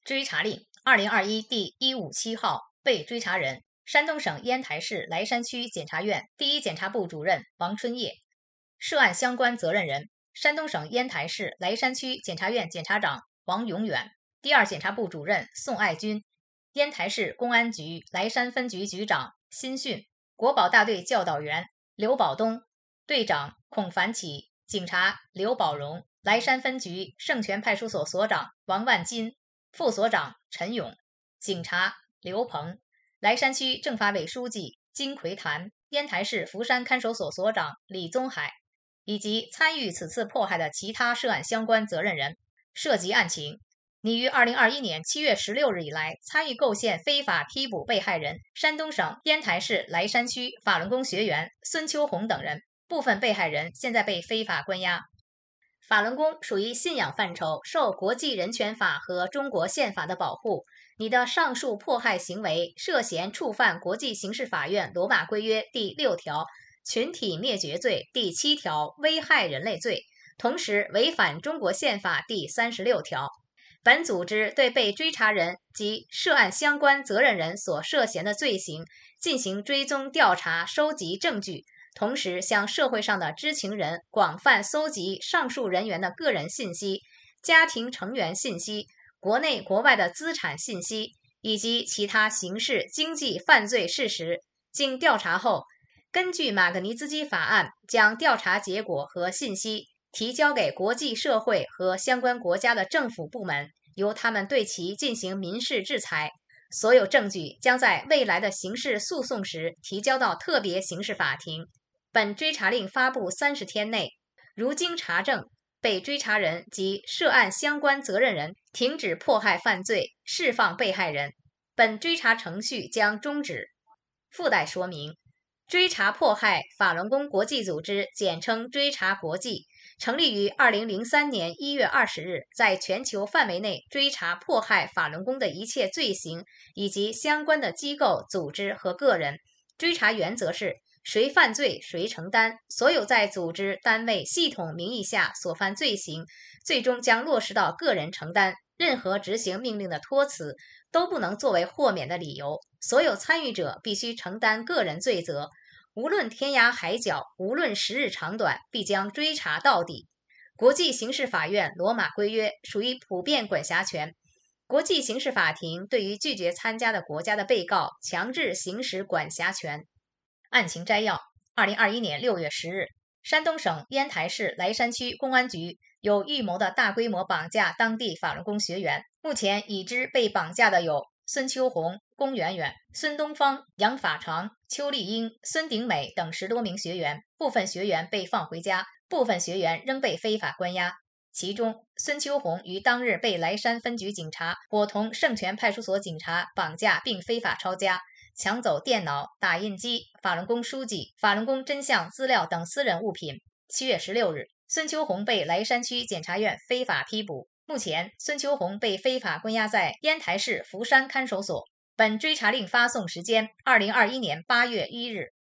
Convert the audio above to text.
追查令2021第157号，被追查人：山东省烟台市莱山区检察院第一检察部主任王春叶，涉案相关责任人：山东省烟台市莱山区检察院检察长王永远，第二检察部主任宋爱军，烟台市公安局莱山分局局长辛训，国保大队教导员刘宝东，队长孔凡启，警察刘宝荣，莱山分局圣泉派出所所长王万金，副所长陈勇，警察刘鹏，莱山区政法委书记金奎谭，烟台市福山看守所所长李宗海，以及参与此次迫害的其他涉案相关责任人。涉及案情：拟于2021年7月16日以来，参与构陷非法批捕被害人山东省烟台市莱山区法轮功学员孙秋红等人，部分被害人现在被非法关押。法轮功属于信仰范畴，受国际人权法和中国宪法的保护。你的上述迫害行为涉嫌触犯国际刑事法院罗马规约第6条群体灭绝罪、第7条危害人类罪，同时违反中国宪法第36条。本组织对被追查人及涉案相关责任人所涉嫌的罪行进行追踪调查，收集证据，同时向社会上的知情人广泛搜集上述人员的个人信息、家庭成员信息、国内国外的资产信息以及其他刑事经济犯罪事实。经调查后，根据马格尼兹基法案，将调查结果和信息提交给国际社会和相关国家的政府部门，由他们对其进行民事制裁。所有证据将在未来的刑事诉讼时提交到特别刑事法庭。本追查令发布30天内，如经查证，被追查人及涉案相关责任人停止迫害犯罪，释放被害人，本追查程序将终止。附带说明：追查迫害法轮功国际组织，简称追查国际，成立于2003年1月20日，在全球范围内追查迫害法轮功的一切罪行以及相关的机构、组织和个人。追查原则是谁犯罪谁承担，所有在组织、单位、系统名义下所犯罪行，最终将落实到个人承担。任何执行命令的托辞都不能作为豁免的理由，所有参与者必须承担个人罪责。无论天涯海角，无论时日长短，必将追查到底。国际刑事法院罗马规约属于普遍管辖权，国际刑事法庭对于拒绝参加的国家的被告强制行使管辖权。案情摘要：2021年6月10日，山东省烟台市莱山区公安局有预谋的大规模绑架当地法轮功学员。目前已知被绑架的有孙秋红、龚媛媛、孙东方、杨法长、邱丽英、孙鼎美等10多名学员，部分学员被放回家，部分学员仍被非法关押。其中，孙秋红于当日被莱山分局警察伙同圣泉派出所警察绑架并非法抄家，抢走电脑、打印机、法轮功书籍、法轮功真相资料等私人物品。7月16日，孙秋红被莱山区检察院非法批捕。目前，孙秋红被非法关押在烟台市福山看守所。本追查令发送时间：2021年8月1日。